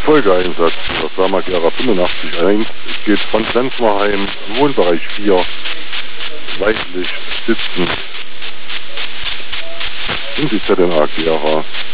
Folgeeinsatz der Firma Gera 85-1. Es geht von Flensmerheim, Wohnbereich 4, seitlich sitzend in die ZNA Gera.